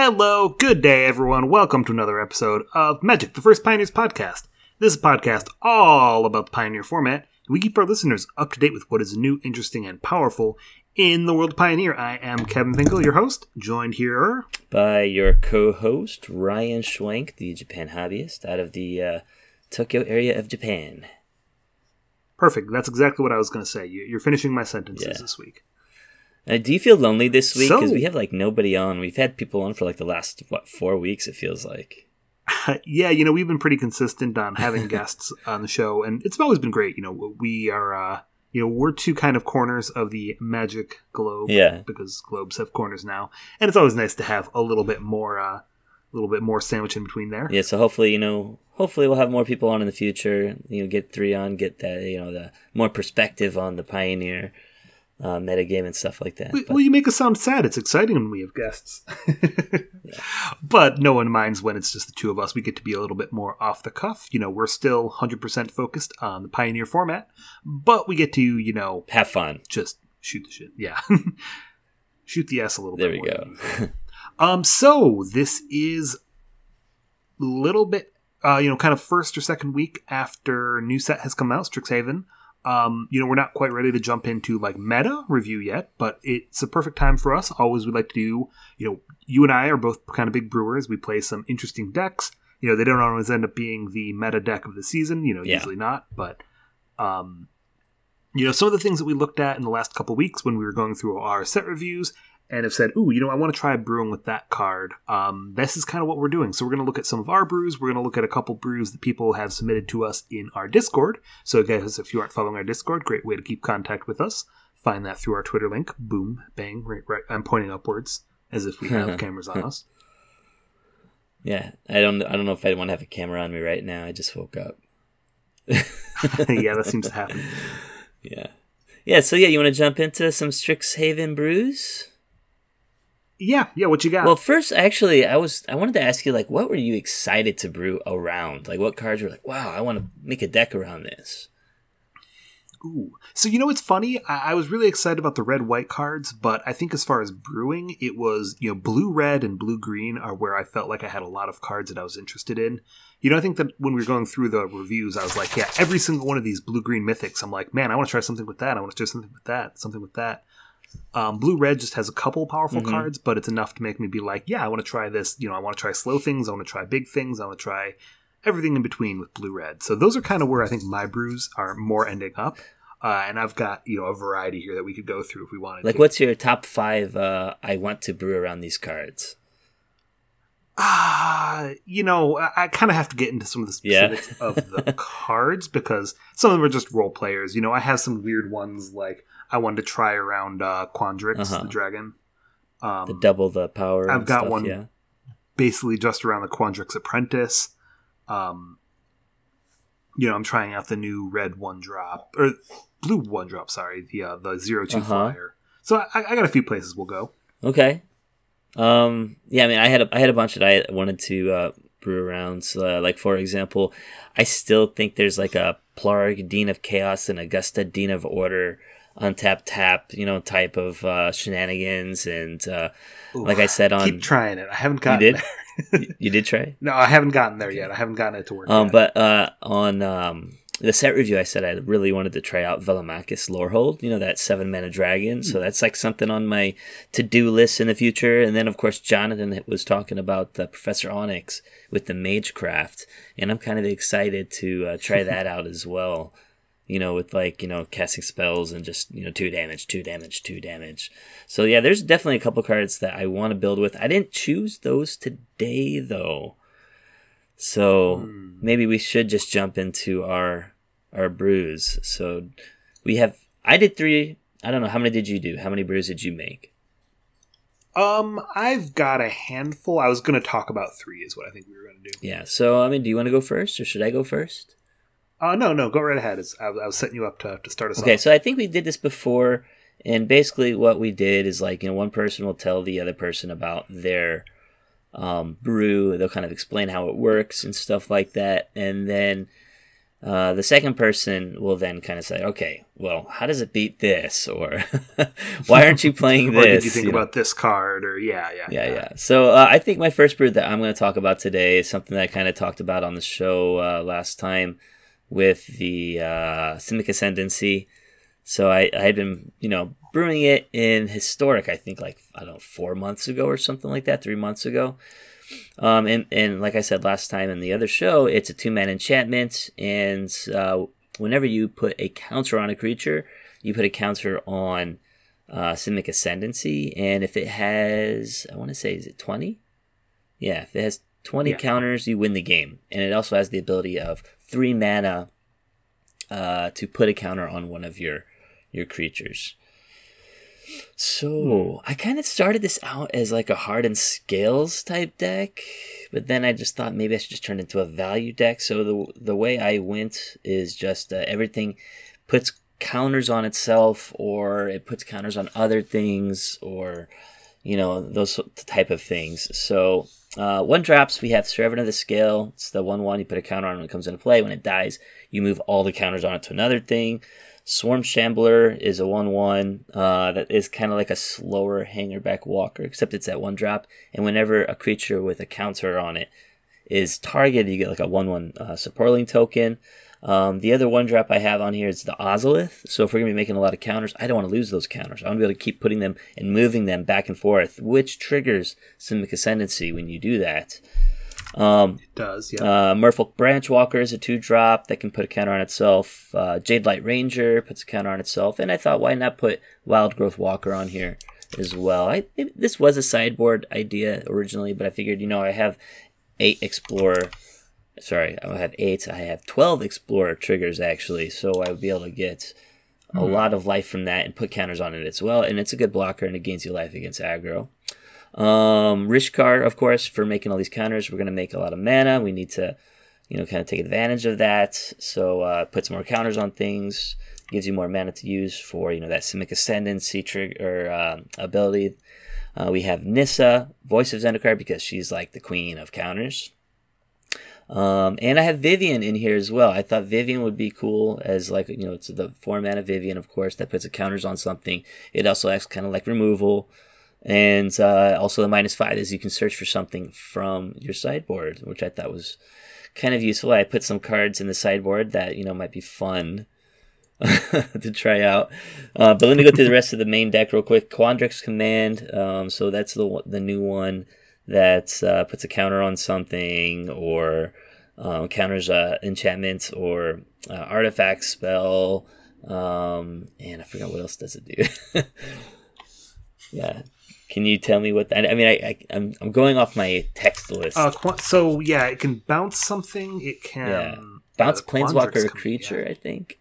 Hello, good day, everyone. Welcome to another episode of Magic, the First Pioneers podcast. This is a podcast all about the Pioneer format. We keep our listeners up to date with what is new, interesting, and powerful in the world of Pioneer. I am Kevin Finkel, your host, joined here by your co-host, Ryan Schwenk, the Japan hobbyist, out of the Tokyo area of Japan. Perfect. That's exactly what I was going to say. You're finishing my sentences this week. Do you feel lonely this week? Because we have nobody on. We've had people on for the last 4 weeks. It feels like. Yeah, we've been pretty consistent on having guests on the show, and it's always been great. We are, we're two kind of corners of the Magic globe. Yeah. Because globes have corners now, and it's always nice to have a little bit more sandwich in between there. Yeah. So hopefully, we'll have more people on in the future. Get 3 on, get that, the more perspective on the Pioneer metagame and stuff like that. Well, you make us sound sad. It's exciting when we have guests. Yeah. But no one minds when it's just the two of us. We get to be a little bit more off the cuff. We're still 100% focused on the Pioneer format, but we get to, have fun. Just shoot the shit. Yeah. Shoot the ass a little bit. There we go. So this is a little bit, kind of first or second week after new set has come out, Strixhaven. We're not quite ready to jump into meta review yet, but it's a perfect time for us. Always we'd like to do, you and I are both kind of big brewers. We play some interesting decks. They don't always end up being the meta deck of the season, usually not. But, some of the things that we looked at in the last couple weeks when we were going through our set reviews and have said, I want to try brewing with that card. This is kind of what we're doing. So we're going to look at some of our brews. We're going to look at a couple brews that people have submitted to us in our Discord. So guys, if you aren't following our Discord, great way to keep contact with us. Find that through our Twitter link. Boom, bang, right. I'm pointing upwards as if we have cameras on us. Yeah, I don't know if I want to have a camera on me right now. I just woke up. Yeah, that seems to happen. Yeah. So you want to jump into some Strixhaven brews? Yeah, what you got? Well, first, actually, I wanted to ask you, what were you excited to brew around? What cards were wow, I want to make a deck around this? Ooh. So, it's funny. I was really excited about the red-white cards, but I think as far as brewing, it was, blue-red and blue-green are where I felt like I had a lot of cards that I was interested in. I think that when we were going through the reviews, I was like, yeah, every single one of these blue-green mythics, I'm like, man, I want to try something with that. I want to try something with that. Blue-red just has a couple powerful cards, but it's enough to make me be like, yeah, I want to try this. I want to try slow things. I want to try big things. I want to try everything in between with blue-red. So those are kind of where I think my brews are more ending up. And I've got, a variety here that we could go through if we wanted to. What's your top 5 I want to brew around these cards? I kind of have to get into some of the specifics of the cards because some of them are just role players. I have some weird ones I wanted to try around Quandrix, the dragon. The double the power. I've got one basically just around the Quandrix Apprentice. I'm trying out the new red 1-drop or blue 1-drop. Sorry, the 0/2 flyer. So I got a few places we'll go. Okay. I had a bunch that I wanted to brew around. So, for example, I still think there's a Plarg Dean of Chaos and Augusta Dean of Order untap tap, type of shenanigans. And I said on... Keep trying it. I haven't gotten there. You did try? No, I haven't gotten there yet. I haven't gotten it to work yet. But on the set review, I said I really wanted to try out Velomachus Lorehold, that 7-mana dragon. So that's something on my to-do list in the future. And then, of course, Jonathan was talking about the Professor Onyx with the Magecraft. And I'm kind of excited to try that out as well. With casting spells and just, 2 damage. So yeah, there's definitely a couple cards that I want to build with. I didn't choose those today though. So maybe we should just jump into our brews. So I did 3. I don't know, how many did you do? How many brews did you make? I've got a handful. I was going to talk about 3 is what I think we were going to do. Yeah. So, do you want to go first or should I go first? No, go right ahead. I was setting you up to start us off. Okay, so I think we did this before, and basically what we did is one person will tell the other person about their brew. They'll kind of explain how it works and stuff like that, and then The second person will then kind of say, okay, well, how does it beat this? Or why aren't you playing this? Or did you think about this card? Or yeah. So I think my first brew that I'm going to talk about today is something that I kind of talked about on the show last time with the Simic Ascendancy. So I had been, brewing it in Historic, I think 4 months ago or something like that, 3 months ago. And like I said last time in the other show, it's a 2-mana enchantment, and whenever you put a counter on a creature, you put a counter on Simic Ascendancy, and if it has, I want to say, is it 20? Yeah, if it has 20 counters, you win the game. And it also has the ability of 3 mana to put a counter on one of your creatures. So I kind of started this out as like a Hardened Scales type deck, but then I just thought maybe I should just turn it into a value deck. So the way I went is just everything puts counters on itself, or it puts counters on other things, or those type of things. So 1-drops, we have Servant of the Scale. It's the 1/1. You put a counter on it when it comes into play. When it dies, you move all the counters on it to another thing. Swarm Shambler is a 1/1 that is kind of like a slower hangerback walker, except it's at 1-drop. And whenever a creature with a counter on it is targeted, you get like a 1/1 supporting token. The other 1-drop I have on here is the Ozolith. So if we're going to be making a lot of counters, I don't want to lose those counters. I want to be able to keep putting them and moving them back and forth, which triggers Simic Ascendancy when you do that. It does, yeah. Merfolk Branchwalker is a 2-drop that can put a counter on itself. Jadelight Ranger puts a counter on itself. And I thought, why not put Wild Growth Walker on here as well? This was a sideboard idea originally, but I figured, I have 8 Explorer. Sorry, I have 8. I have 12 Explorer triggers, actually, so I would be able to get a lot of life from that and put counters on it as well. And it's a good blocker, and it gains you life against aggro. Rishkar, of course, for making all these counters. We're going to make a lot of mana. We need to, kind of take advantage of that. So put some more counters on things. Gives you more mana to use for, that Simic Ascendancy trigger ability. We have Nissa, Voice of Zendikar, because she's like the queen of counters. And I have Vivian in here as well. I thought Vivian would be cool as it's the 4-mana Vivian, of course, that puts the counters on something. It also acts kind of like removal. And also the -5 is you can search for something from your sideboard, which I thought was kind of useful. I put some cards in the sideboard that, might be fun to try out. But let me go through the rest of the main deck real quick. Quandrix Command. So that's the new one that puts a counter on something, or counters enchantment or artifact spell. And I forgot what else does it do. Yeah. Can you tell me what that? I mean, I'm going off my text list. So yeah, it can bounce something. It can bounce Planeswalker creature. I think.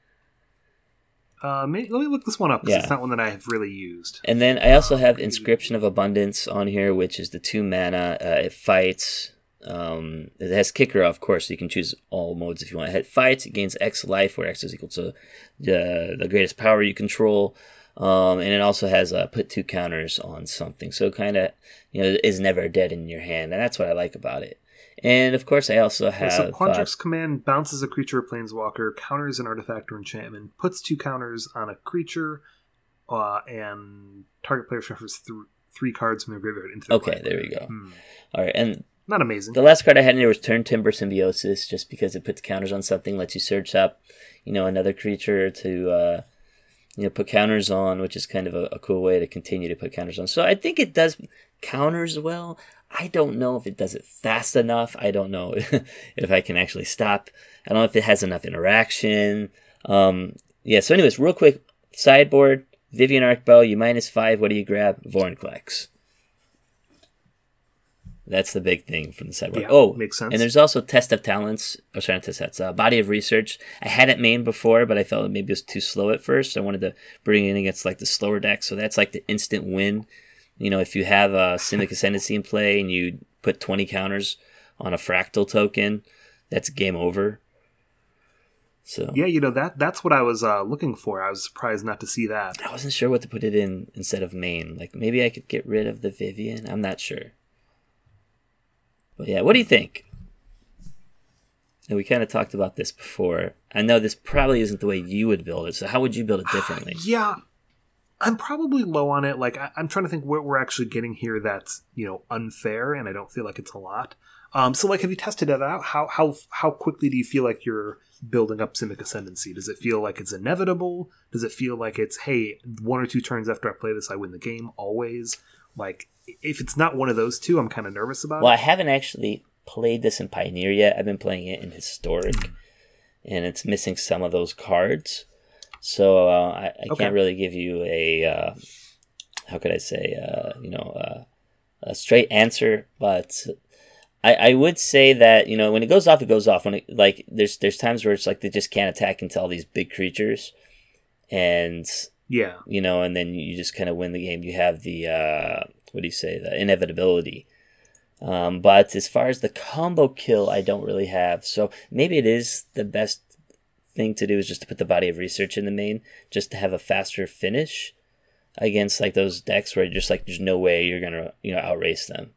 Let me look this one up, because it's not one that I have really used. And then I also have Inscription of Abundance on here, which is the 2-mana. It fights. It has Kicker, of course, so you can choose all modes if you want. It fights. It gains X life, where X is equal to the greatest power you control. And it also has put 2 counters on something, so kind of is never dead in your hand, and that's what I like about it. And of course, I also have Quandrix Command bounces a creature or planeswalker, counters an artifact or enchantment, puts 2 counters on a creature, and target player shuffles 3 cards from their graveyard into their Okay, there we go. All right, and not amazing. The last card I had in there was Turn Timber Symbiosis, just because it puts counters on something, lets you search up, another creature to. Put counters on, which is kind of a cool way to continue to put counters on. So I think it does counters well. I don't know if it does it fast enough. I don't know if I can actually stop. I don't know if it has enough interaction. So anyways, real quick, sideboard, Vivian Arcbow, you -5, what do you grab? Vorinclex. That's the big thing from the sideboard. Yeah, makes sense. And there's also Test of Talents. Oh, sorry, not Test of Talents. Body of Research. I had it main before, but I felt maybe it was too slow at first. I wanted to bring it in against the slower deck. So that's the instant win. If you have a Simic Ascendancy in play and you put 20 counters on a Fractal token, that's game over. So yeah, that's what I was looking for. I was surprised not to see that. I wasn't sure what to put it in instead of main. Maybe I could get rid of the Vivian. I'm not sure. But yeah, what do you think? and we kind of talked about this before. I know this probably isn't the way you would build it, so how would you build it differently? Yeah, I'm probably low on it. Like, I'm trying to think what we're actually getting here that's, unfair, and I don't feel like it's a lot. So, like, have you tested it out? How quickly do you feel like you're building up Simic Ascendancy? Does it feel like it's inevitable? Does it feel like it's, hey, 1 or 2 turns after I play this, I win the game always? Like, if it's not one of those two, I'm kind of nervous about it. Well, I haven't actually played this in Pioneer yet. I've been playing it in Historic, and it's missing some of those cards. So I can't really give you a, how could I say, a straight answer, but I would say that, when it goes off, it goes off. When it, there's times where it's like they just can't attack into all these big creatures, and yeah, and then you just kind of win the game. You have the the inevitability. But as far as the combo kill, I don't really have. So maybe it is the best thing to do is just to put the Body of Research in the main, just to have a faster finish against like those decks where just like there's no way you're gonna outrace them.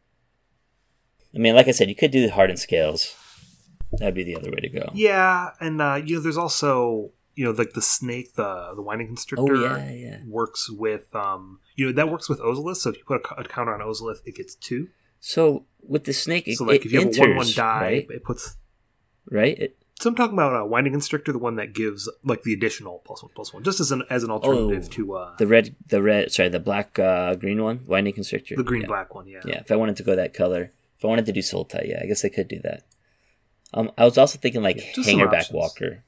I mean, like I said, you could do the hardened scales. That'd be the other way to go. Yeah, and there's also like the snake, the winding constrictor. Oh yeah. Works with that works with Ozolith. So if you put a counter on Ozolith, it gets 2. So with the snake, so like if you have a 1/1 die, right? It puts right. So I'm talking about a winding constrictor, the one that gives like the additional +1/+1, just as an alternative to the black green one, winding constrictor. The green black one, yeah. Yeah, if I wanted to go that color, if I wanted to do Sultai, yeah, I guess I could do that. I was also thinking like Hangerback Walker.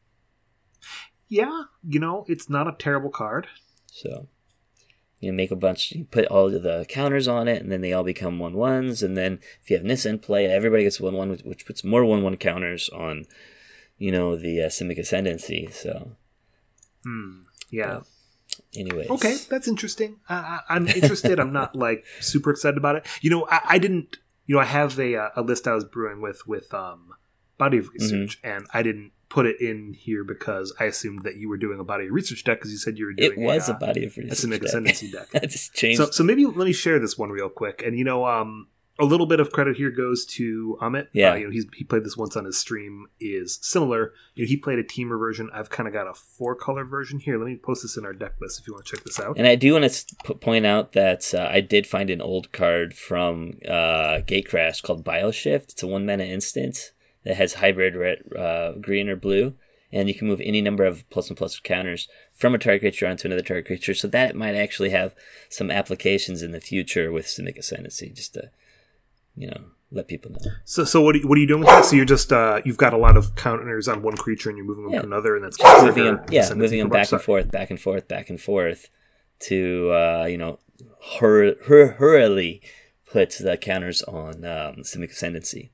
Yeah, it's not a terrible card. So make a bunch, you put all of the counters on it, and then they all become 1/1s, and then if you have Nissa in play, everybody gets 1/1, which puts more 1/1 counters on, the Simic Ascendancy, so. Yeah. Anyways. Okay, that's interesting. I'm interested. I'm not, like, super excited about it. I didn't, I have a list I was brewing with Body of Research, and I didn't put it in here because I assumed that you were doing a Body of Research deck because you said you were doing a Body of Research a Simic Ascendancy deck. I just changed. So maybe let me share this one real quick. And a little bit of credit here goes to Amit. Yeah. He played this once on his stream. Is similar. He played a Teamer version. I've kind of got a 4-color version here. Let me post this in our deck list if you want to check this out. And I do want to point out that I did find an old card from Gatecrash called Bioshift. It's a 1-mana instant that has hybrid red, green or blue. And you can move any number of +1/+1 counters from a target creature onto another target creature. So that might actually have some applications in the future with Simic Ascendancy, just to, let people know. So what are you doing with that? So you're just you've got a lot of counters on one creature and you're moving them to another, and that's just moving them back and forth to hurriedly put the counters on Simic Ascendancy.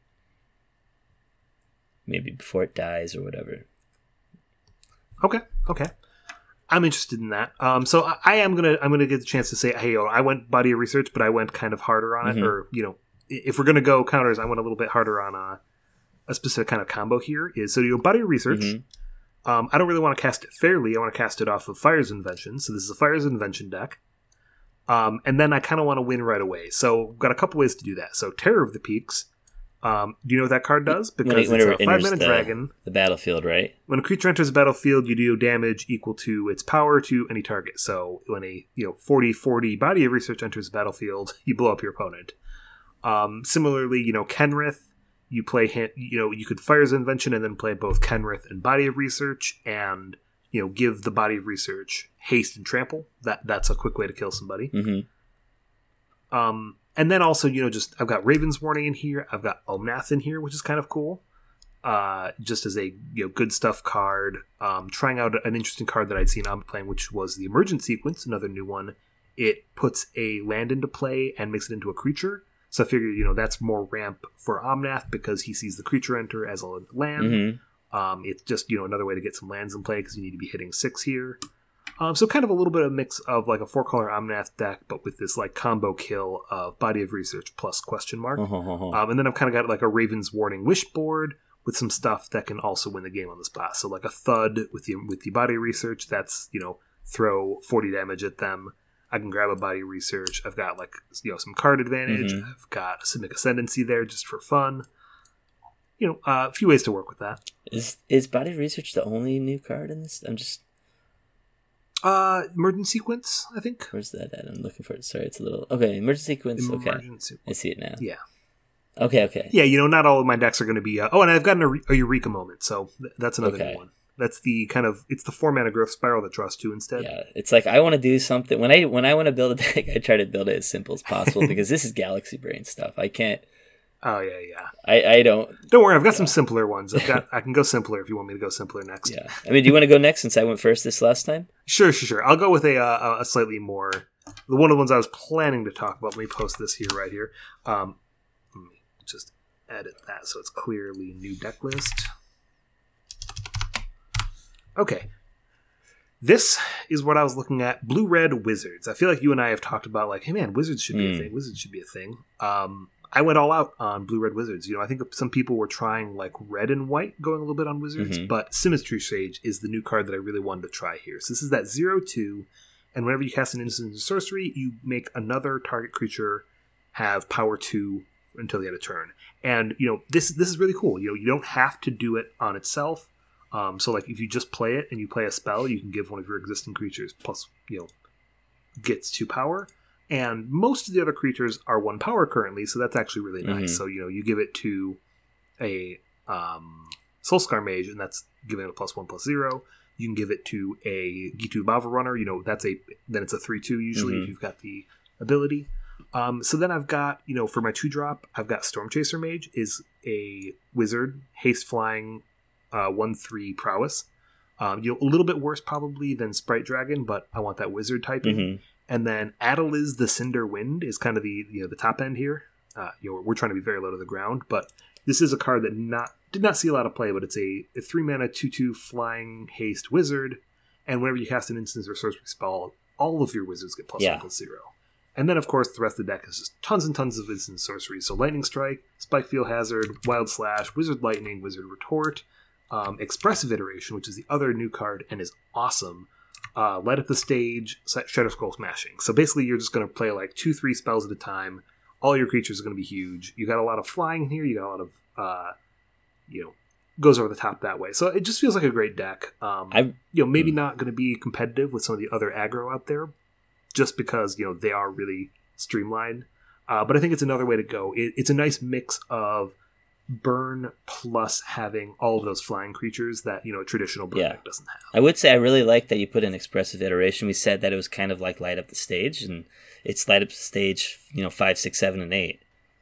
Maybe before it dies or whatever. Okay. I'm interested in that. So I'm gonna get the chance to say, hey, I went Body of Research, but I went kind of harder on it. Or if we're gonna go counters, I went a little bit harder on a specific kind of combo here. So Body of Research. I don't really want to cast it fairly. I want to cast it off of Fire's Invention. So this is a Fire's Invention deck. And then I kind of want to win right away. So I've got a couple ways to do that. So Terror of the Peaks. Do you know what that card does? Because it's a 5-mana dragon. The battlefield, right? When a creature enters the battlefield, you do damage equal to its power to any target. So when a 40/40 Body of Research enters the battlefield, you blow up your opponent. Similarly, Kenrith, you play you could Fire's Invention and then play both Kenrith and Body of Research, and give the Body of Research haste and trample. That's a quick way to kill somebody. And then also, I've got Raven's Warning in here. I've got Omnath in here, which is kind of cool. Just as a good stuff card. Trying out an interesting card that I'd seen Amit playing, which was the Emergent Sequence, another new one. It puts a land into play and makes it into a creature. So I figure, that's more ramp for Omnath because he sees the creature enter as a land. It's just, another way to get some lands in play because you need to be hitting 6 here. So kind of a little bit of a mix of like a 4-color Omnath deck, but with this like combo kill of Body of Research plus question mark. And then I've kind of got like a Raven's Warning Wish board with some stuff that can also win the game on the spot. So like a Thud with the Body of Research, that's, throw 40 damage at them. I can grab a Body of Research. I've got like, some card advantage. I've got a Simic Ascendancy there just for fun. a few ways to work with that. Is Body Research the only new card in this? I'm just Emergent Sequence, I think. Where's that at? I'm looking for it. Sorry, it's a little okay. Emergent Sequence. Okay, Sequence. I see it now. Yeah. Okay. Yeah, not all of my decks are going to be. And I've got a Eureka Moment, so that's another new one. That's the it's the 4-mana Growth Spiral that draws 2 instead. Yeah, it's like I want to do something when I want to build a deck. I try to build it as simple as possible because this is Galaxy Brain stuff. I can't. Oh yeah. I don't. Don't worry, I've got some simpler ones. I can go simpler if you want me to go simpler next. Yeah, I mean, do you want to go next since I went first this last time? Sure. I'll go with a slightly more. One of the ones I was planning to talk about. Let me post this here right here. Let me just edit that so it's clearly new deck list. Okay. This is what I was looking at. Blue-Red Wizards. I feel like you and I have talked about hey man, Wizards should be a thing. Wizards should be a thing. I went all out on Blue-Red Wizards. I think some people were trying red and white, going a little bit on Wizards, but Symmetry Sage is the new card that I really wanted to try here. So this is that 0/2, and whenever you cast an instant sorcery, you make another target creature have power 2 until the end of turn. And, this is really cool. You don't have to do it on itself. So if you just play it and you play a spell, you can give one of your existing creatures plus, gets 2 power. And most of the other creatures are 1 power currently, so that's actually really nice. So, you give it to a Soulscar Mage, and that's giving it a +1/+0. You can give it to a Gitu Bava Runner, then it's a 3/2 usually if you've got the ability. So then I've got, for my 2-drop, I've got Stormchaser Mage is a wizard, haste flying, 1/3 prowess. A little bit worse probably than Sprite Dragon, but I want that wizard typing. And then Adeliz the Cinder Wind is kind of the top end here. We're trying to be very low to the ground, but this is a card that did not see a lot of play, but it's a 3-mana 2/2 flying haste wizard, and whenever you cast an instance or sorcery spell, all of your wizards get +1/+0. And then, of course, the rest of the deck is just tons and tons of instant sorceries. So Lightning Strike, Spike Field Hazard, Wild Slash, Wizard Lightning, Wizard Retort, Expressive Iteration, which is the other new card and is awesome. Light Up the Stage, Shadow Scroll Smashing. So basically you're just going to play 2-3 spells at a time. All your creatures are going to be huge. You got a lot of flying in here. You got a lot of, goes over the top that way. So it just feels like a great deck. Maybe not going to be competitive with some of the other aggro out there just because, they are really streamlined. But I think it's another way to go. It's a nice mix of burn plus having all of those flying creatures that a traditional burn deck doesn't have. I would say I really like that you put an Expressive Iteration. We said that it was kind of like Light Up the Stage, and it's Light Up the Stage 5, 6, 7, and 8.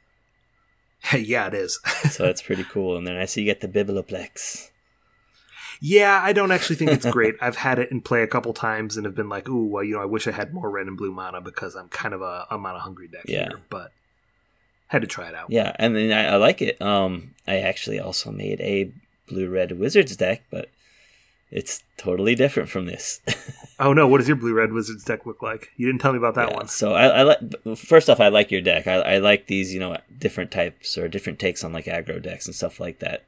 Yeah, it is. So that's pretty cool. And then I see you get the Bibloplex. Yeah, I don't actually think it's great. I've had it in play a couple times and have been like, ooh, well, I wish I had more red and blue mana because I'm kind of a mana hungry deck here, but had to try it out. Yeah, and then I like it. I actually also made a Blue-Red Wizards deck, but it's totally different from this. Oh no, what does your Blue-Red Wizards deck look like? You didn't tell me about that one. So I like. First off, I like your deck. I like these, different types or different takes on aggro decks and stuff like that.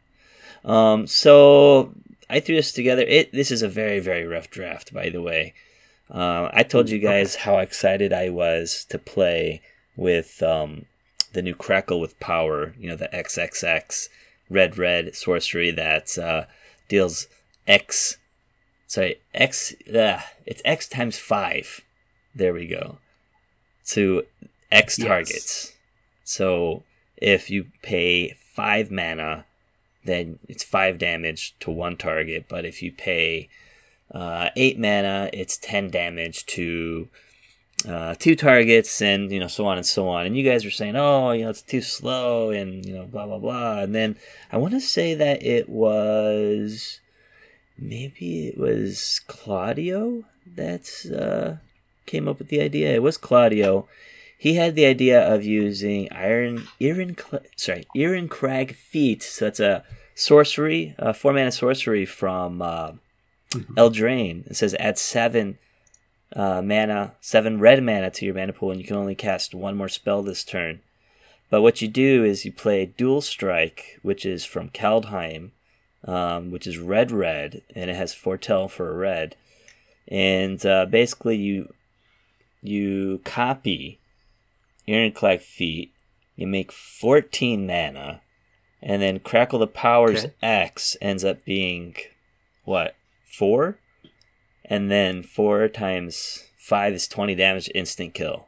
So I threw this together. This is a very, very rough draft, by the way. I told you guys how excited I was to play with the new Crackle with Power, the XXX red sorcery that deals X. Sorry, X. It's X times 5. There we go. To X targets. So if you pay 5 mana, then it's 5 damage to 1 target. But if you pay 8 mana, it's 10 damage to 2 targets, and so on and so on. And you guys were saying, oh, it's too slow, and blah blah blah. And then I want to say that maybe it was Claudio that came up with the idea. It was Claudio. He had the idea of using Irencrag Feat. So that's a sorcery, 4-mana sorcery from Eldraine. It says add 7 mana, 7 red mana to your mana pool, and you can only cast 1 more spell this turn. But what you do is you play Dual Strike, which is from Kaldheim, which is red, and it has Foretell for a red. And basically you copy Ironclad Feat, you make 14 mana, And then Crackle the Power's Okay. X ends up being, what, 4? And then 4 times 5 is 20 damage, instant kill.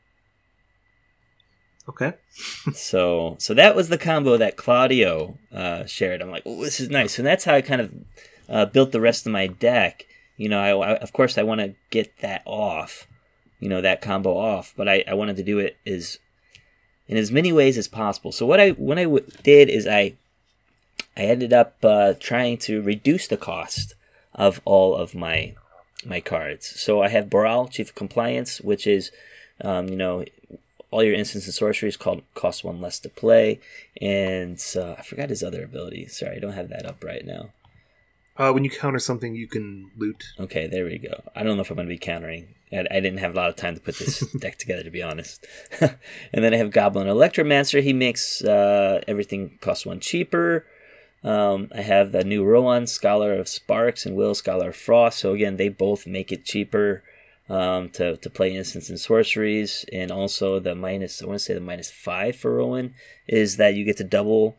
Okay. So that was the combo that Claudio shared. I'm like, oh, this is nice. And that's how I kind of built the rest of my deck. You know, I of course I want to get that off, you know, that combo off, but I wanted to do it in as many ways as possible. So what I did is I ended up trying to reduce the cost of all of my cards. So I have Boral, Chief of Compliance, which is, you know, all your instants and sorceries cost 1 less to play, and I forgot his other ability. Sorry, I don't have that up right now. When you counter something, you can loot. Okay, there we go. I don't know if I'm going to be countering. I didn't have a lot of time to put this deck together, to be honest. And then I have Goblin Electromancer. He makes everything cost 1 cheaper. I have the new Rowan, Scholar of Sparks, and Will, Scholar of Frost. So again, they both make it cheaper to play instants and sorceries. And also the minus, I want to say the -5 for Rowan is that you get to double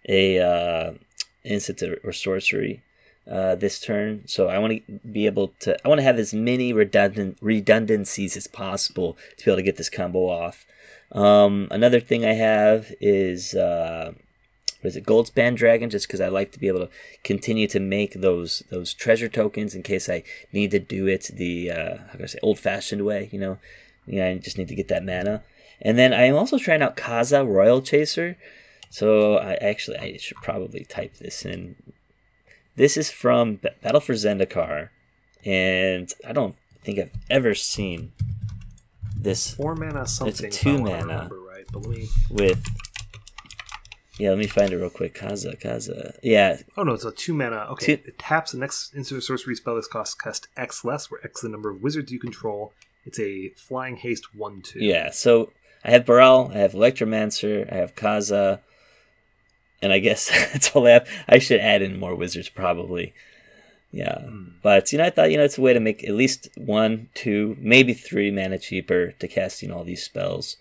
a instant or sorcery this turn. So I want to be able to, I want to have as many redundancies as possible to be able to get this combo off. Another thing I have is what is it, Goldspan Dragon, just because I like to be able to continue to make those treasure tokens in case I need to do it the how can I say, old-fashioned way. You know, I just need to get that mana. And then I am also trying out Kaza Royal Chaser. So I should probably type this in. This is from Battle for Zendikar, and I don't think I've ever seen this. 4 mana something. It's a 2 if I mana. remember right, but let me... With, yeah, let me find it real quick. Kaza. Yeah. Oh no, it's a 2 mana. Okay, 2. It taps the next instant or sorcery spell that cost X less, where X is the number of wizards you control. It's a flying haste 1/2. Yeah. So I have Baral, I have Electromancer, I have Kaza, and I guess that's all I have. I should add in more wizards probably. Yeah. But I thought it's a way to make at least 1, 2, maybe 3 mana cheaper to cast all these spells.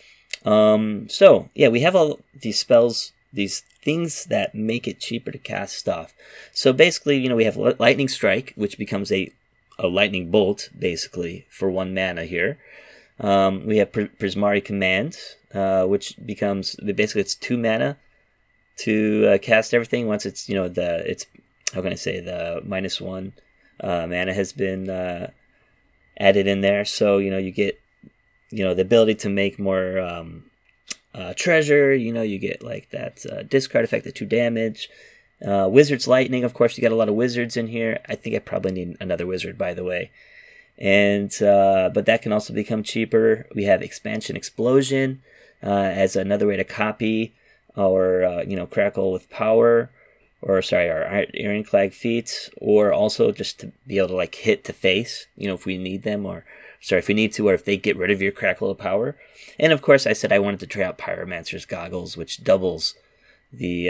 So yeah, we have all these spells, these things that make it cheaper to cast stuff. So basically, we have Lightning Strike, which becomes a lightning bolt, basically, for 1 mana here. We have Prismari Command, which becomes, basically it's 2 mana to cast everything. Once it's, it's, how can I say, the -1 mana has been added in there. So, you get, the ability to make more treasure. You get like that discard effect at 2 damage. Wizard's Lightning, of course, you got a lot of wizards in here. I think I probably need another wizard, by the way. And but that can also become cheaper. We have Expansion Explosion as another way to copy our Crackle with Power, or sorry, our Ironclad feats, or also just to be able to like hit to face, if we need them, or sorry, if we need to, or if they get rid of your Crackle of Power. And of course, I said I wanted to try out Pyromancer's Goggles, which doubles the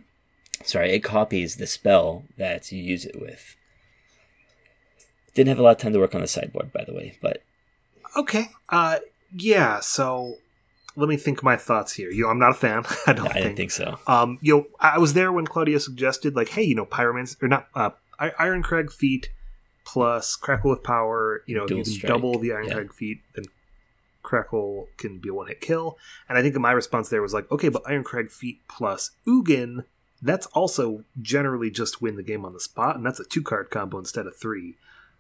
it copies the spell that you use it with. Didn't have a lot of time to work on the sideboard, by the way, but okay, yeah. So let me think my thoughts here. I'm not a fan. I didn't think so. I was there when Claudia suggested, like, hey, Pyromancer or not, Ironcrag feat plus Crackle with Power. You can double the Ironcrag feat, then Crackle can be a 1-hit kill. And I think my response there was like, okay, but Ironcrag feat plus Ugin, that's also generally just win the game on the spot, and that's a 2-card combo instead of 3.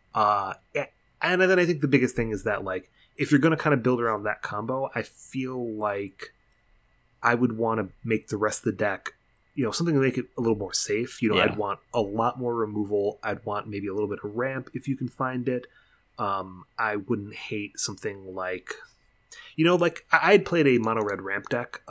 And then I think the biggest thing is that, like, if you're going to kind of build around that combo, I feel like I would want to make the rest of the deck, something to make it a little more safe. I'd want a lot more removal. I'd want maybe a little bit of ramp if you can find it. I wouldn't hate something like, like I'd played a mono red ramp deck.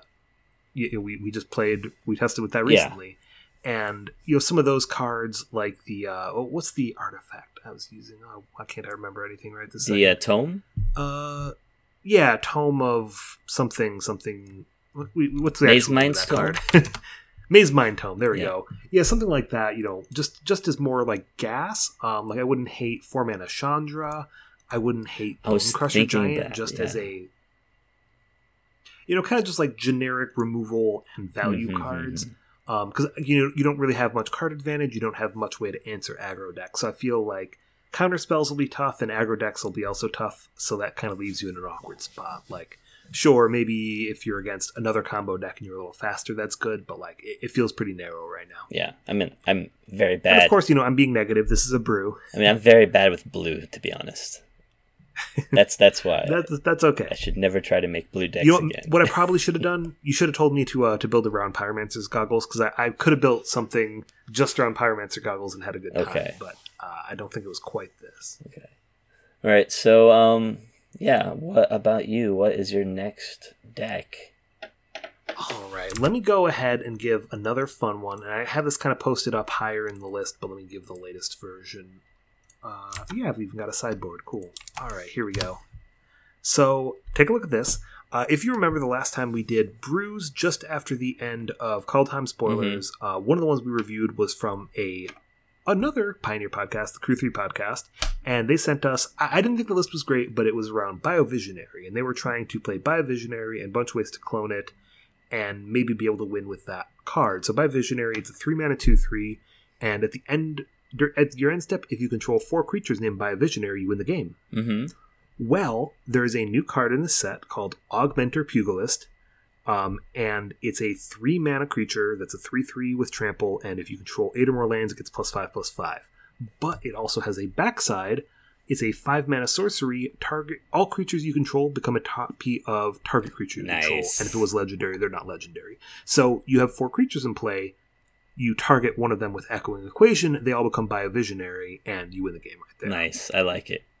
We tested with that recently. And, some of those cards, like the, what's the artifact I was using? Oh, why can't I remember anything right this second? The Tome? Yeah, Tome of something. What's the Maze actual Mind that Tome? card? Maze Mind Tome, there we go. Yeah, something like that, just as more like gas. Like I wouldn't hate 4 mana Chandra. I wouldn't hate Bone Crusher Giant as a... kind of just like generic removal and value cards. Because you don't really have much card advantage. You don't have much way to answer aggro decks. So I feel like counter spells will be tough, and aggro decks will be also tough. So that kind of leaves you in an awkward spot. Like, sure, maybe if you're against another combo deck and you're a little faster, that's good. But like, it feels pretty narrow right now. Yeah, I mean, I'm very bad. And of course, I'm being negative. This is a brew. I mean, I'm very bad with blue, to be honest. That's why. That's okay. I should never try to make blue decks again. What I probably should have done, you should have told me to build around Pyromancer's Goggles, because I could have built something just around Pyromancer Goggles and had a good time. Okay. But I don't think it was quite this. Okay. All right. So, yeah. What about you? What is your next deck? All right. Let me go ahead and give another fun one. And I have this kind of posted up higher in the list, but let me give the latest version. Yeah, I've even got a sideboard. Cool. All right, here we go. So, take a look at this. If you remember the last time we did brews just after the end of Call Time Spoilers, one of the ones we reviewed was from another Pioneer podcast, the Crew 3 podcast, and they sent us, I didn't think the list was great, but it was around Biovisionary, and they were trying to play Biovisionary and a bunch of ways to clone it, and maybe be able to win with that card. So Biovisionary, it's a 3-mana 2/3, and at your end step, if you control 4 creatures named Biovisionary, you win the game. Mm-hmm. Well, there is a new card in the set called Augmenter Pugilist, and it's a 3-mana creature that's a 3/3 with trample, and if you control 8 or more lands, it gets +5/+5. But it also has a backside. It's a 5-mana sorcery. All creatures you control become a copy of target creature you control, and if it was legendary, they're not legendary. So you have 4 creatures in play. You target one of them with Echoing Equation, they all become Biovisionary, and you win the game right there. Nice, I like it.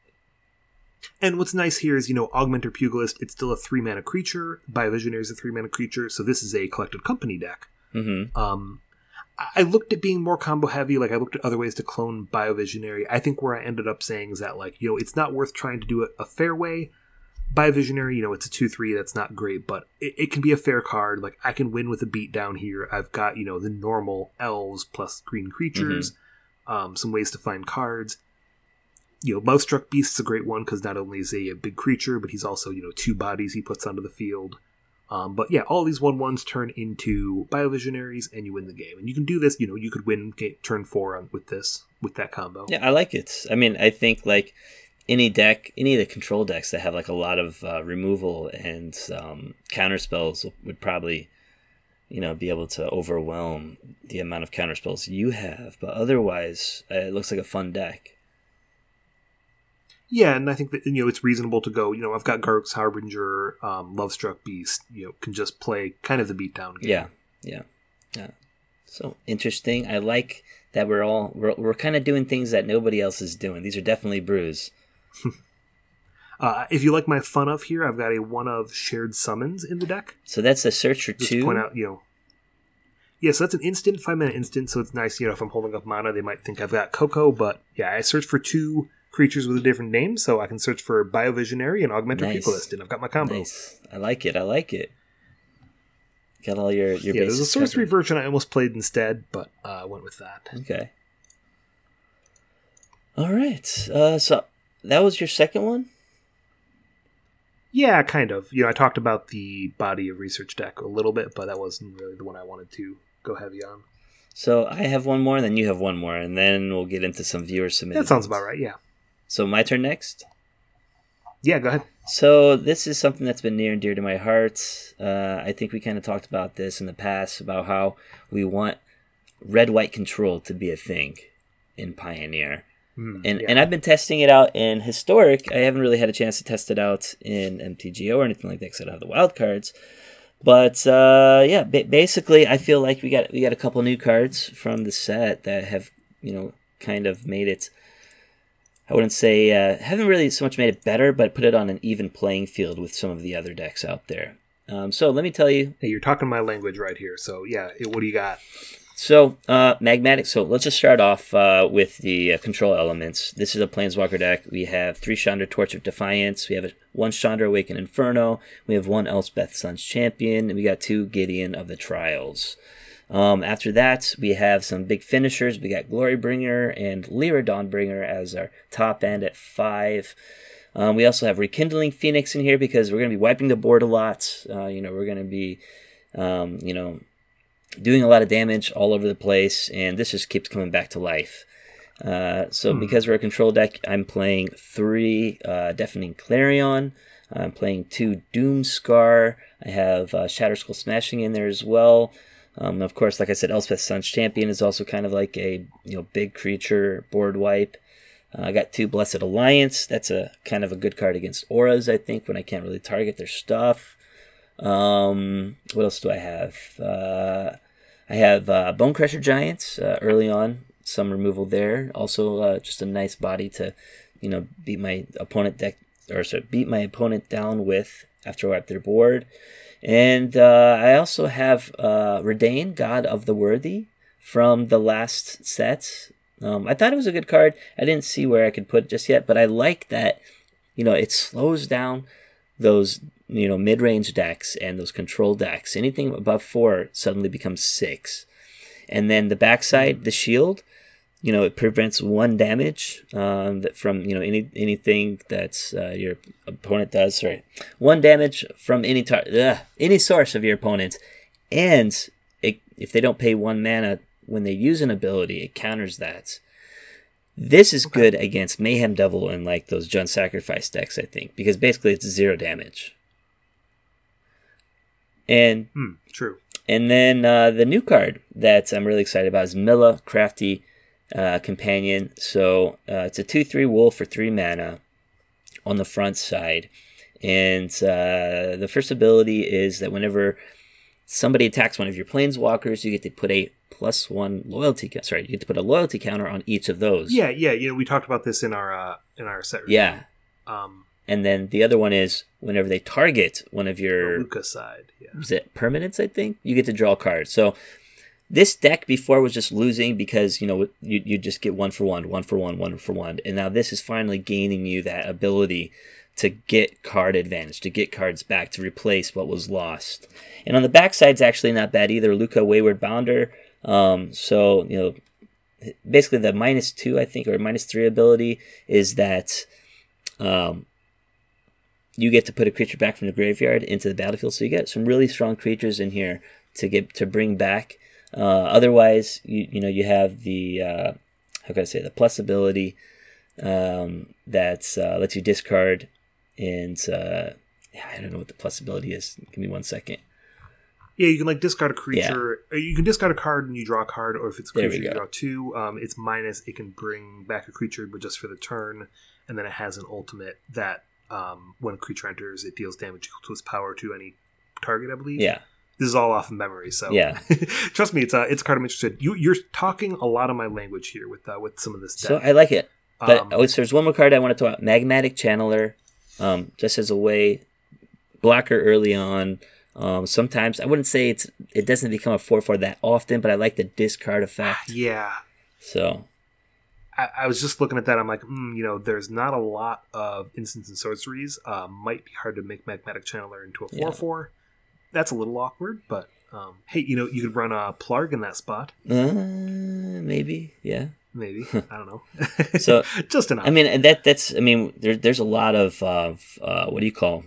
And what's nice here is, Augmenter Pugilist, it's still a 3-mana creature. Biovisionary is a 3-mana creature, so this is a Collected Company deck. Mm-hmm. I looked at being more combo heavy, like I looked at other ways to clone Biovisionary. I think where I ended up saying is that, it's not worth trying to do it a fair way. Biovisionary, it's a 2/3, that's not great, but it can be a fair card. Like, I can win with a beatdown here. I've got, the normal elves plus green creatures, some ways to find cards. Lovestruck Beast is a great one, because not only is he a big creature, but he's also, 2 bodies he puts onto the field. But yeah, all these 1/1s turn into Biovisionaries, and you win the game. And you can do this, you could win turn 4 with that combo. Yeah, I like it. I mean, I think, any of the control decks that have a lot of removal and counter spells would probably, be able to overwhelm the amount of counter spells you have. But otherwise, it looks like a fun deck. Yeah, and I think that it's reasonable to go. I've got Garruk's Harbinger, Lovestruck Beast. Can just play kind of the beatdown game. Yeah. So interesting. I like that we're kind of doing things that nobody else is doing. These are definitely brews. If you like my fun of here, I've got a 1 of Shared Summons in the deck. So that's a search for Just 2? To point out, yeah, so that's an instant, 5-mana instant, so it's nice, if I'm holding up mana, they might think I've got Coco, but yeah, I search for 2 creatures with a different name, so I can search for Biovisionary and Augmenter Pugilist, and I've got my combo. Nice. I like it. Got all your yeah, there's a sorcery version I almost played instead, but I went with that. Okay. All right. So that was your second one? Yeah, kind of. I talked about the body of research deck a little bit, but that wasn't really the one I wanted to go heavy on. So I have one more, and then you have one more, and then we'll get into some viewer submitted. That sounds about right, yeah. So my turn next? Yeah, go ahead. So this is something that's been near and dear to my heart. I think we kind of talked about this in the past, about how we want red-white control to be a thing in Pioneer. And I've been testing it out in Historic. I haven't really had a chance to test it out in MTGO or anything like that, because I don't have the wild cards. But yeah, basically, I feel like we got a couple new cards from the set that have kind of made it. I wouldn't say haven't really so much made it better, but put it on an even playing field with some of the other decks out there. So let me tell you. Hey, you're talking my language right here. So yeah, what do you got? So, Magmatic, so let's just start off with the control elements. This is a Planeswalker deck. We have 3 Chandra Torch of Defiance, we have 1 Chandra Awaken Inferno, we have 1 Elspeth Sun's Champion, and we got 2 Gideon of the Trials. After that, we have some big finishers. We got Glorybringer and Lyra Dawnbringer as our top end at 5. We also have Rekindling Phoenix in here because we're going to be wiping the board a lot. We're going to be, doing a lot of damage all over the place, and this just keeps coming back to life. Because we're a control deck, I'm playing 3 Deafening Clarion. I'm playing 2 Doomscar. I have Shatter Skull Smashing in there as well. Of course, like I said, Elspeth Sun's Champion is also kind of like a big creature board wipe. I got 2 Blessed Alliance. That's a kind of a good card against auras, I think, when I can't really target their stuff. What else do I have? I have Bonecrusher Giants early on. Some removal there. Also, just a nice body to, beat my opponent down with after I wipe their board. And I also have Redain, God of the Worthy, from the last set. I thought it was a good card. I didn't see where I could put it just yet, but I like that, it slows down those, mid-range decks and those control decks. Anything above 4 suddenly becomes 6. And then the backside, the shield, it prevents 1 damage from anything that's your opponent does. Sorry, 1 damage from any source of your opponent, and if they don't pay 1 mana when they use an ability, it counters that. This is good against Mayhem Devil and like those Jund Sacrifice decks, I think, because basically it's 0 damage. And true. And then the new card that I'm really excited about is Milla, Crafty Companion. So it's a 2/3 wolf for 3 mana on the front side. And the first ability is that whenever somebody attacks one of your planeswalkers, you get to put a +1 loyalty. You get to put a loyalty counter on each of those. Yeah. We talked about this in our set review. Yeah. And then the other one is whenever they target one of your Luca side. Yeah. Is it permanents? I think you get to draw a card. So this deck before was just losing because you just get 1 for 1, 1 for 1, 1 for 1, and now this is finally gaining you that ability to get card advantage, to get cards back, to replace what was lost. And on the backside's actually not bad either. Luca, Wayward Bounder. So basically the -2 I think or -3 ability is that you get to put a creature back from the graveyard into the battlefield. So you get some really strong creatures in here to bring back. Otherwise, you have the the plus ability that lets you discard, and I don't know what the plus ability is. Give me 1 second. Yeah, you can discard a creature. Yeah. You can discard a card and you draw a card, or if it's a creature, you draw 2. It's minus. It can bring back a creature, but just for the turn, and then it has an ultimate that when a creature enters, it deals damage equal to its power to any target. I believe. Yeah. This is all off of memory, so yeah. Trust me, it's a card I'm interested. You're talking a lot of my language here with some of this deck. So I like it. But there's one more card I want to talk about. Magmatic Channeler, just as a way, blocker early on. Sometimes I wouldn't say it doesn't become a 4/4 that often, but I like the discard effect. Yeah. So I was just looking at that. I'm like, there's not a lot of instants and sorceries. Might be hard to make Magmatic Channeler into a 4/4. Yeah. That's a little awkward, but hey, you could run a Plarg in that spot. Maybe, yeah. Maybe. I don't know. So just enough. I mean, that's. I mean, there's a lot of what do you call?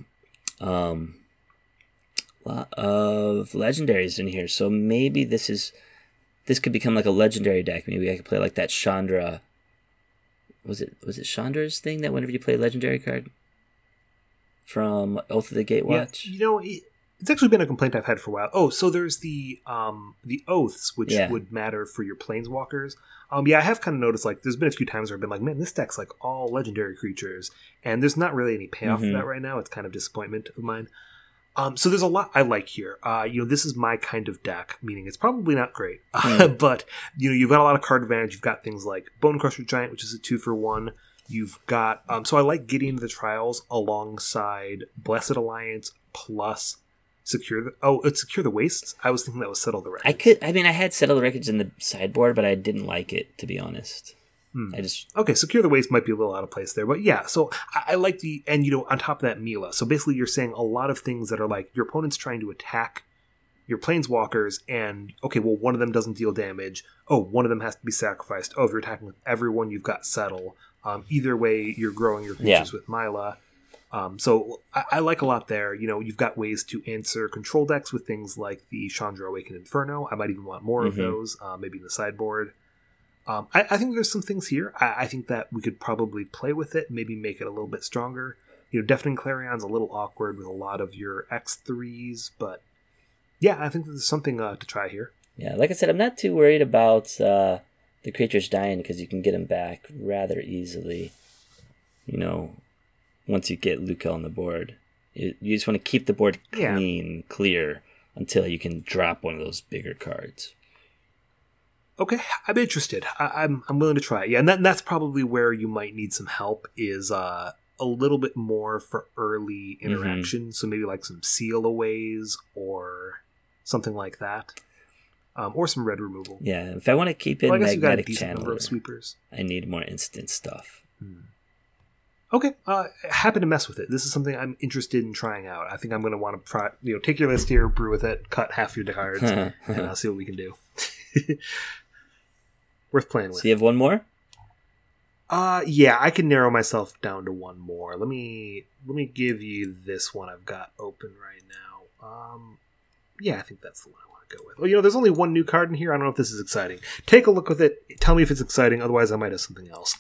Lot of legendaries in here. So maybe this could become like a legendary deck. Maybe I could play like that Chandra. Was it Chandra's thing that whenever you play a legendary card from Oath of the Gatewatch? Yeah, it's actually been a complaint I've had for a while. Oh, so there's the oaths, which would matter for your planeswalkers. I have kind of noticed there's been a few times where I've been like, man, this deck's all legendary creatures, and there's not really any payoff for that right now. It's kind of disappointment of mine. So there's a lot I like here. This is my kind of deck, meaning it's probably not great, but you've got a lot of card advantage. You've got things like Bonecrusher Giant, which is a 2-for-1. You've got so I like getting into the trials alongside Blessed Alliance plus. Secure the Wastes. I was thinking that was Settle the Wreckage. I had Settle the Wreckage in the sideboard, but I didn't like it, to be honest. Secure the Waste might be a little out of place there, but yeah. So I like on top of that, Milla. So basically, you're saying a lot of things that are like your opponent's trying to attack your planeswalkers, and one of them doesn't deal damage. Oh, one of them has to be sacrificed. Oh, if you're attacking with everyone, you've got Settle. Either way, you're growing your creatures with Mila. So I like a lot there. You've got ways to answer control decks with things like the Chandra Awakened Inferno. I might even want more of those, maybe in the sideboard. I think there's some things here. I think that we could probably play with it, maybe make it a little bit stronger. Deafening Clarion's a little awkward with a lot of your X3s, but yeah, I think there's something to try here. Yeah, like I said, I'm not too worried about the creatures dying because you can get them back rather easily. Once you get Luca on the board, you just want to keep the board clear until you can drop one of those bigger cards. Okay, I'm interested. I'm willing to try it. Yeah, and that's probably where you might need some help is a little bit more for early interaction. So maybe like some seal aways or something like that. Or some red removal. Yeah, if I want to keep in Magnetic Channel, sweepers. I need more instant stuff. Okay, happy to mess with it. This is something I'm interested in trying out. I think I'm going to want to try. Take your list here, brew with it, cut half your cards, and see what we can do. Worth playing with. So you have one more? Yeah, I can narrow myself down to one more. Let me give you this one I've got open right now. Yeah, I think that's the one I want to go with. Well, there's only one new card in here. I don't know if this is exciting. Take a look with it. Tell me if it's exciting. Otherwise, I might have something else.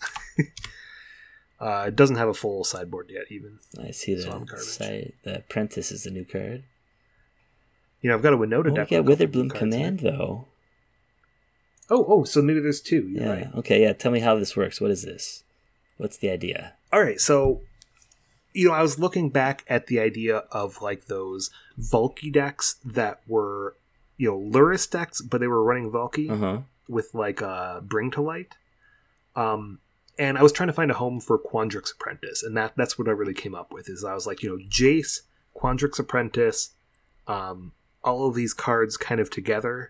It doesn't have a full sideboard yet, even. I see the Apprentice is the new card. I've got a Winota deck. We get Witherbloom Command, though. Oh, so maybe there's two. You're right. Okay, yeah. Tell me how this works. What is this? What's the idea? All right, so, I was looking back at the idea of, like, those Valky decks that were, Lurrus decks, but they were running Valky with, like, Bring to Light. And I was trying to find a home for Quandrix Apprentice, and that's what I really came up with, is I was like, Jace, Quandrix Apprentice, all of these cards kind of together.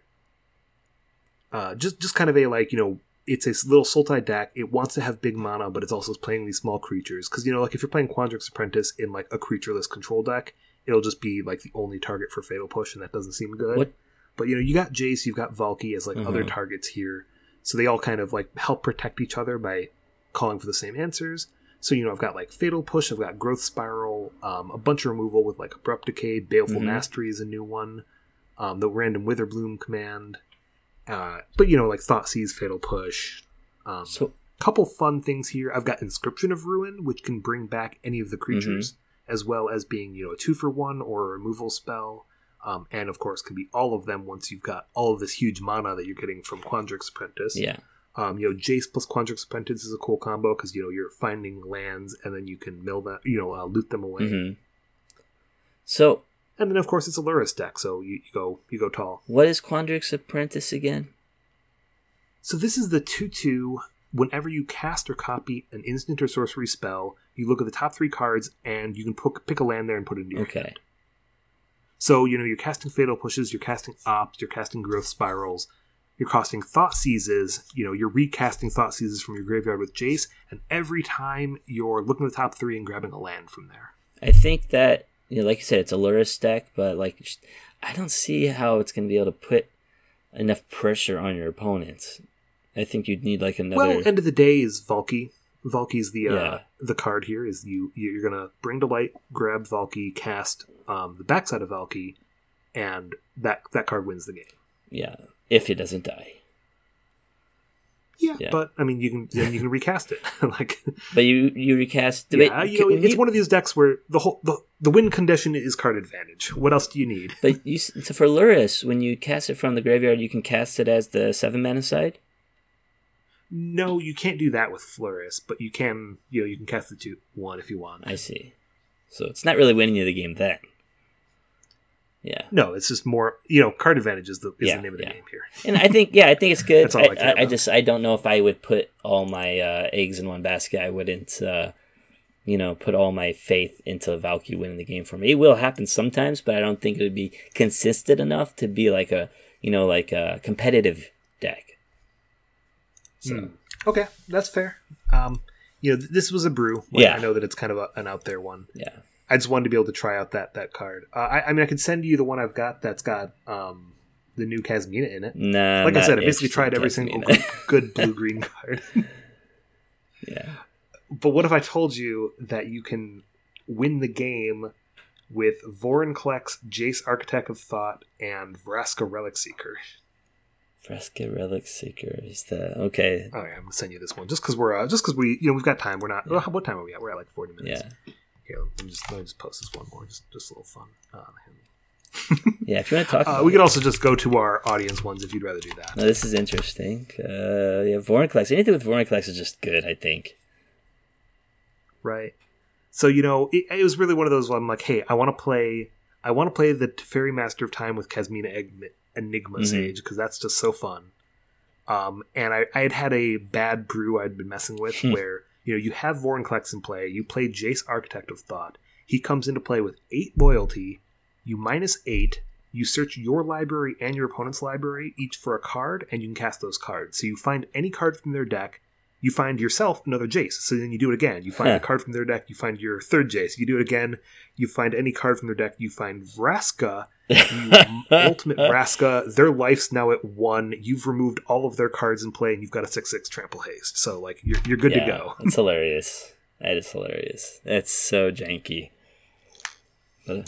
Just kind of a, like, it's a little Sultai deck. It wants to have big mana, but it's also playing these small creatures. Because, like, if you're playing Quandrix Apprentice in, like, a creatureless control deck, it'll just be, like, the only target for Fatal Push, and that doesn't seem good. What? But, you got Jace, you've got Valky as, like, other targets here. So they all kind of, like, help protect each other by calling for the same answers. So, I've got, like, Fatal Push, I've got Growth Spiral, a bunch of removal with, like, Abrupt Decay, Baleful Mastery is a new one, the random Witherbloom command, but, like, Thoughtseize, Fatal Push. So, couple fun things here. I've got Inscription of Ruin, which can bring back any of the creatures, as well as being, a 2-for-1 or a removal spell, and, of course, can be all of them once you've got all of this huge mana that you're getting from Quandrix Apprentice. Yeah. Jace plus Quandrix Apprentice is a cool combo because you're finding lands and then you can mill that, loot them away. So, and then of course it's a Lurrus deck, so you go tall. What is Quandrix Apprentice again? So this is the 2/2. Whenever you cast or copy an instant or sorcery spell, you look at the top 3 cards and you can pick a land there and put it into your hand. So you're casting Fatal Pushes, you're casting Opt, you're casting Growth Spirals. You're casting Thoughtseizes, you're recasting Thoughtseizes from your graveyard with Jace, and every time you're looking at the top 3 and grabbing a land from there. I think that, like you said, it's a Lurrus deck, but I don't see how it's going to be able to put enough pressure on your opponents. I think you'd need like another... Well, end of the day is Valky. Valky's the card here, is you're going to Bring to Light, grab Valky, cast the backside of Valky, and that card wins the game. Yeah. If it doesn't die. Yeah, but I mean, you can recast it. But you recast. It's one of these decks where the win condition is card advantage. What else do you need? But so for Lurrus, when you cast it from the graveyard, you can cast it as the 7-mana side. No, you can't do that with Lurrus, but you can. You can cast the 2/1 if you want. I see. So it's not really winning you the game then. Yeah. No, it's just more, card advantage is the name of the game here. And I think it's good. That's all I care about. I don't know if I would put all my eggs in one basket. I wouldn't, put all my faith into Valky winning the game for me. It will happen sometimes, but I don't think it would be consistent enough to be like a competitive deck. So. Okay, that's fair. This was a brew. I know that it's kind of an out there one. Yeah. I just wanted to be able to try out that card. I mean, I could send you the one I've got that's got the new Kasmina in it. Nah, like I said, I basically tried every single good blue-green card. Yeah. But what if I told you that you can win the game with Vorinclex, Jace Architect of Thought, and Vraska Relic Seeker? Vraska Relic Seeker is the okay. Oh yeah, I'm gonna send you this one just because we we've got time. We're not. Yeah. What time are we at? We're at like 40 minutes. Yeah. Here, let me just post this one more. Just a little fun. Yeah, if you want to talk, we could also just go to our audience ones if you'd rather do that. No, this is interesting. Yeah, Vorinclex. Anything with Vorinclex is just good, I think. Right. So it was really one of those where I'm like, hey, I want to play the Teferi Master of Time with Kasmina Enigma Sage because that's just so fun. And I had a bad brew I'd been messing with where you have Vorinclex in play, you play Jace Architect of Thought, he comes into play with 8 loyalty, you -8, you search your library and your opponent's library each for a card, and you can cast those cards. So you find any card from their deck, you find yourself another Jace. So then you do it again. You find a card from their deck, you find your third Jace. You do it again, you find any card from their deck, you find Vraska, ultimate Vraska. Their life's now at 1. You've removed all of their cards in play, and you've got a 6/6 trample haste. So like you're good to go. That's hilarious. That is hilarious. That's so janky. But,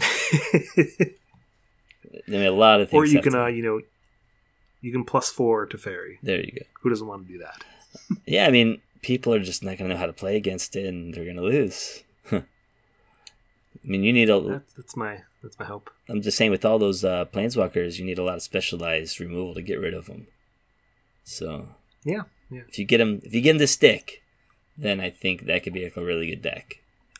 I mean, a lot of things. Or you can you can +4 to Teferi. There you go. Who doesn't want to do that? Yeah, I mean, people are just not going to know how to play against it, and they're going to lose. I mean, you need that's my hope. I'm just saying, with all those planeswalkers, you need a lot of specialized removal to get rid of them. So yeah. If you get them to stick, then I think that could be like a really good deck.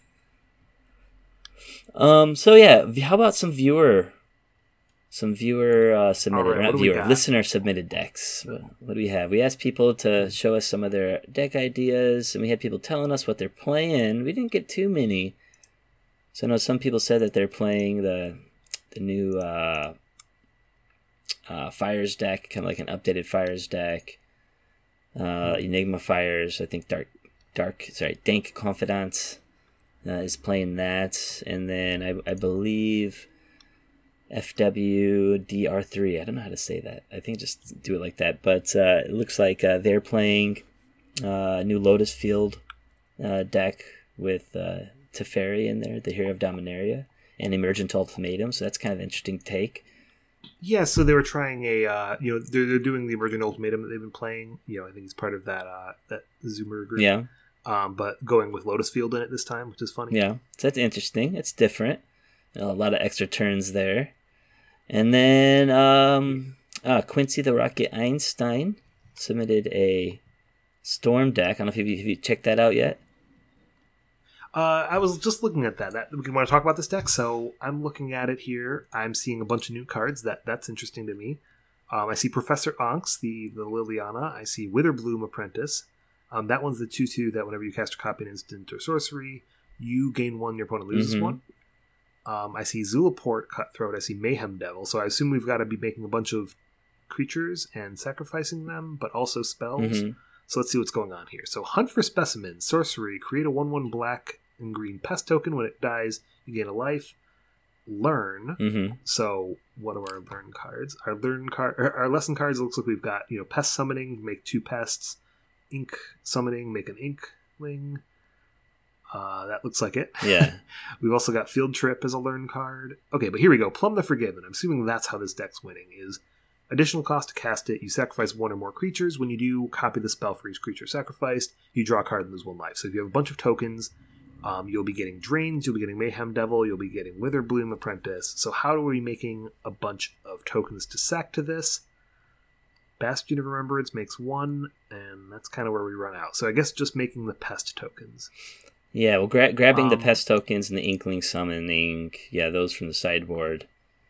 So yeah, how about some viewer submitted, right, or not viewer, listener submitted decks. What do we have? We asked people to show us some of their deck ideas, and we had people telling us what they're playing. We didn't get too many. So I know some people said that they're playing the new Fires deck, kind of like an updated Fires deck. Enigma Fires, I think Dank Confidant is playing that, and then I believe FWDR3. I don't know how to say that. I think just do it like that. But it looks like they're playing new Lotus Field deck with Teferi in there, the Hero of Dominaria, and Emergent Ultimatum. So that's kind of an interesting take. Yeah, so they were trying they're doing the Emergent Ultimatum that they've been playing. I think it's part of that Zoomer group. Yeah. But going with Lotus Field in it this time, which is funny. Yeah, so that's interesting. It's different. A lot of extra turns there. And then Quincy the Rocket Einstein submitted a Storm deck. I don't know if you checked that out yet. I was just looking at that. We want to talk about this deck, so I'm looking at it here. I'm seeing a bunch of new cards. That's interesting to me. I see Professor Onks, the Liliana. I see Witherbloom Apprentice. That one's the 2/2 that whenever you cast a copy, an instant or sorcery, you gain 1, your opponent loses 1. I see Zulaport Cutthroat. I see Mayhem Devil. So I assume we've got to be making a bunch of creatures and sacrificing them, but also spells. So let's see what's going on here. So Hunt for Specimens, sorcery, create a 1/1 black and green pest token. When it dies, you gain a life. Learn. So what are our learn cards? Our lesson cards looks like we've got pest summoning, make 2 pests. Ink summoning, make an Inkling. That looks like it. Yeah. We've also got Field Trip as a learn card. Okay, but here we go. Plumb the Forgiven. I'm assuming that's how this deck's winning. Is additional cost to cast it. You sacrifice 1 or more creatures. When you do, copy the spell for each creature sacrificed. You draw a card and lose 1 life. So if you have a bunch of tokens, you'll be getting Drains, you'll be getting Mayhem Devil, you'll be getting Witherbloom Apprentice. So how are we making a bunch of tokens to sack to this? Bastion of Remembrance makes 1, and that's kind of where we run out. So I guess just making the pest tokens. Yeah, well, grabbing the pest tokens and the Inkling summoning, those from the sideboard.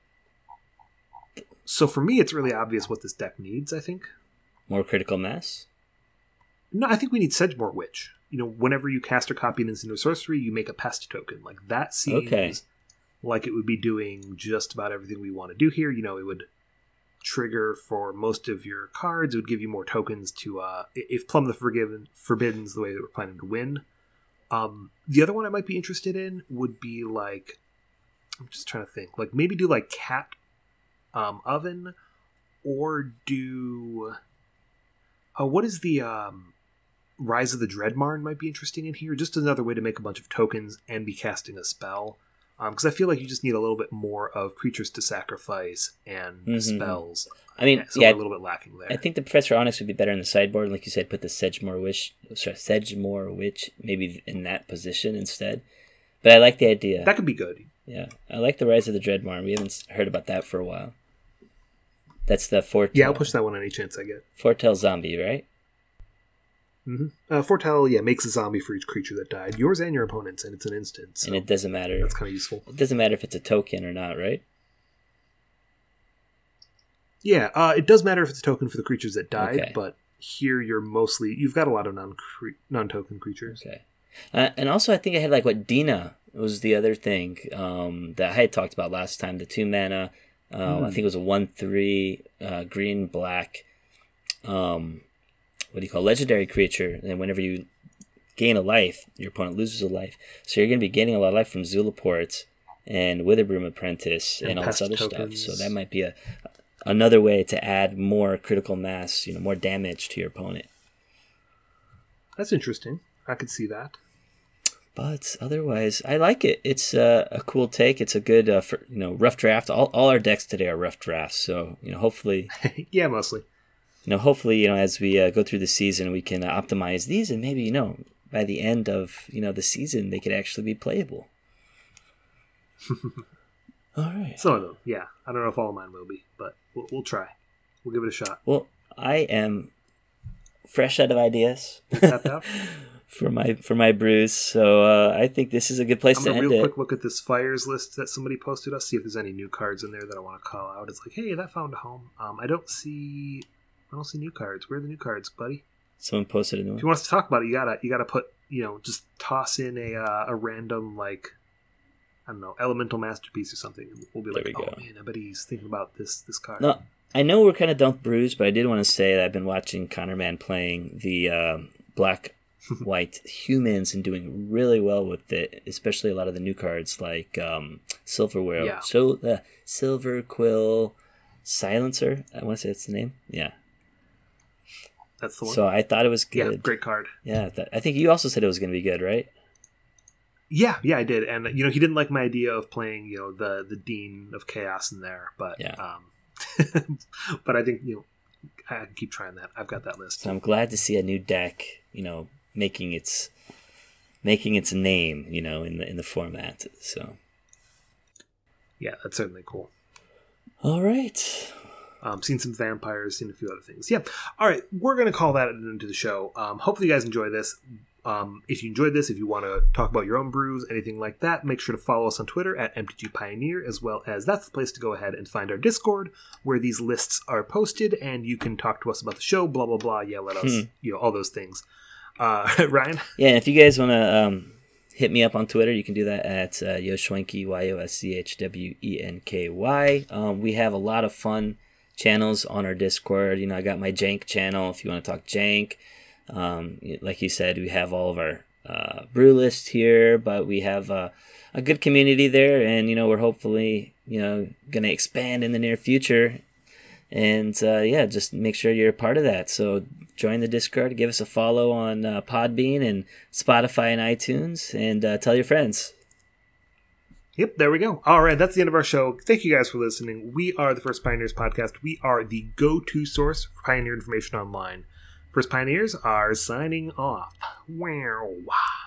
So for me, it's really obvious what this deck needs, I think. More critical mass? No, I think we need Sedgemoor Witch. Whenever you cast or copy an instant or sorcery, you make a pest token. Like, that seems like it would be doing just about everything we want to do here. It would trigger for most of your cards. It would give you more tokens to if Plumb the Forbidden's the way that we're planning to win. The other one I might be interested in would be like, I'm just trying to think, like maybe do like Cat Oven, or do what is the Rise of the Dreadmarn might be interesting in here. Just another way to make a bunch of tokens and be casting a spell. Because I feel like you just need a little bit more of creatures to sacrifice and spells. I mean, so we're a little bit lacking there. I think the Professor Onyx would be better in the sideboard. Like you said, put the Sedgemoor Witch maybe in that position instead. But I like the idea. That could be good. Yeah, I like the Rise of the Dreadmarn. We haven't heard about that for a while. That's the Foretell. Yeah, I'll push that one any chance I get. Foretell zombie, right? Mm-hmm. Foretell, makes a zombie for each creature that died. Yours and your opponent's, and it's an instant. So and it doesn't matter. That's kind of useful. It doesn't matter if it's a token or not, right? Yeah, it does matter if it's a token for the creatures that died, but here you've got a lot of non-token creatures. Okay. And also I think I had Dina was the other thing that I had talked about last time, the 2 mana, I think it was a 1/3 green black legendary creature, and whenever you gain a life, your opponent loses a life. So you're going to be gaining a lot of life from Zulaport and Witherbloom Apprentice and all this other tokens. Stuff. So that might be another way to add more critical mass, more damage to your opponent. That's interesting. I could see that. But otherwise, I like it. It's a cool take. It's a good, rough draft. All our decks today are rough drafts. So, hopefully... yeah, mostly. Hopefully, as we go through the season, we can optimize these, and maybe, by the end of, the season, they could actually be playable. All right. Some of them, yeah. I don't know if all of mine will be, but we'll try. We'll give it a shot. Well, I am fresh out of ideas. Tapped out? For my brews, so I think this is a good place to end it. I'm gonna real quick look at this Fires list that somebody posted us, see if there's any new cards in there that I want to call out. It's like, hey, that found a home. I don't see new cards. Where are the new cards, buddy? Someone posted a new one. If you want us to talk about it, you gotta put, just toss in a random, I don't know, Elemental Masterpiece or something. We'll be like, man, I bet he's thinking about this card. No, I know we're kind of done with brews, but I did want to say that I've been watching Connor Man playing the black white humans and doing really well with it, especially a lot of the new cards like Silver Whale. Yeah. So the Silver Quill Silencer, I want to say that's the name. Yeah. That's the one. So I thought it was good. Yeah, great card. Yeah, I think you also said it was going to be good, right? Yeah, I did. And, he didn't like my idea of playing, the Dean of Chaos in there. But, but I think, I can keep trying that. I've got that list. So I'm glad to see a new deck, making its name, in the format. So, yeah, that's certainly cool. All right. Seen some vampires, seen a few other things. Yeah. All right, we're going to call that into the show. Hopefully you guys enjoy this. If you enjoyed this, if you want to talk about your own brews, anything like that, make sure to follow us on Twitter at MTG Pioneer, as well as that's the place to go ahead and find our Discord, where these lists are posted, and you can talk to us about the show, blah, blah, blah, yell at us, all those things. Ryan? Yeah, and if you guys want to hit me up on Twitter, you can do that at Yoshwenky, YOSCHWENKY. We have a lot of fun channels on our Discord. I got my Jank channel if you want to talk Jank. Like you said, we have all of our brew list here, but we have a good community there, and we're hopefully gonna expand in the near future, and just make sure you're a part of that. So join the Discord, give us a follow on Podbean and Spotify and iTunes, and tell your friends. Yep, there we go. All right, that's the end of our show. Thank you guys for listening. We are the First Pioneers Podcast. We are the go-to source for Pioneer information online. First Pioneers are signing off. Wow.